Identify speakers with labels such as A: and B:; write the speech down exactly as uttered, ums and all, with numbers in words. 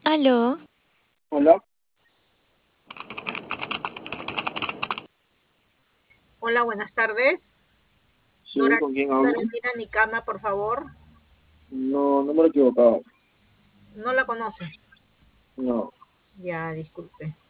A: Aló,
B: Hola,
C: Hola, buenas tardes.
B: sí,
C: Dora,
B: ¿con quién hablo?
C: Florentina Nicama, por favor.
B: No, no me lo he equivocado.
C: No la conoce.
B: No.
C: Ya, disculpe.